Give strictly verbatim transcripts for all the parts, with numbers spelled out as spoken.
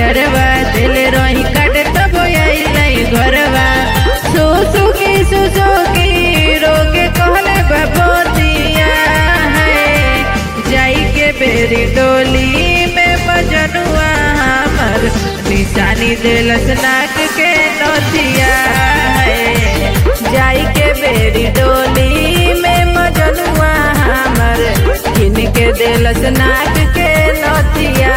नजरवा दिल रही काटे तब आई घरवा सुसु की सुसु की रोके कहले बबोतिया है जाई के बेरी डोली में बजनुआ हमर निशानी दिलस नाक के नोतिया है जाई के बेरी डोली में मजनुआ हमर किन के दिलस नाक के नोतिया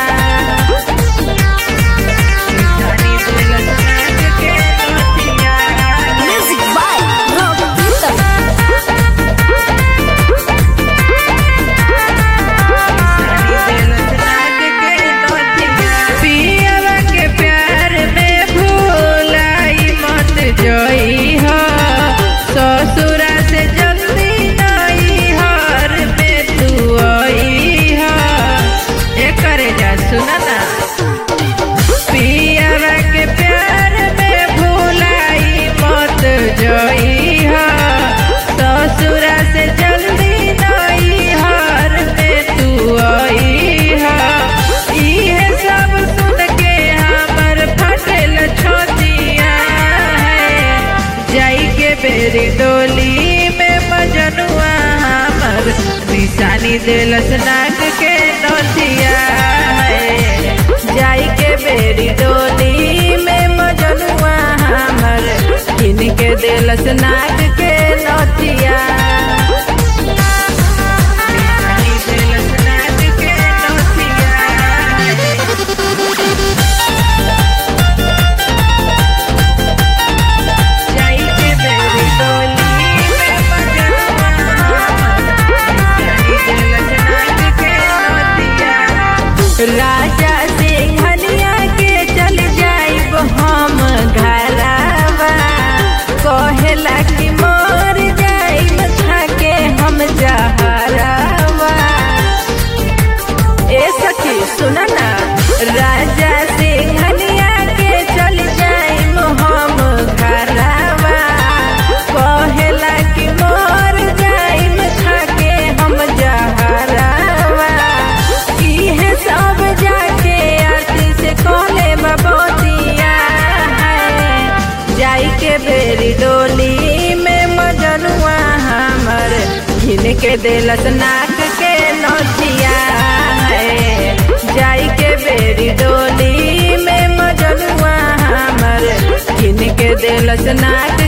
बेरी डोली में मजनुआ हमर निशानी दिलस नाक के नोतिया है जाई के बेरी डोली में मजनुआ हमर किन के दिलस नाक के नोतिया राजा सिंघनिया के चल जाइब हम घरवा कहेला कि मर जाइब खाके हम जहरवा ए सखी सुना ना राजा सिंघनिया के चल जाइब हम घरवा कहेला कि मर जाइब खाके हम जहरवा इहे सब जाके आरती से कहले बबोतिया है जाई के बेरी डोली में मजनुआ हमर घिन के दिलस नाक के नोतिया है जाई के बेरी डोली में मजनुआ हमर घिन के दिलस नाक